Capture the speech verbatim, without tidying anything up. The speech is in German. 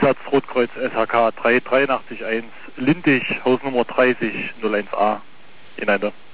Einsatz Rotkreuz S H K drei drei acht eins, Lindig, Hausnummer dreißig null eins A. Hinein.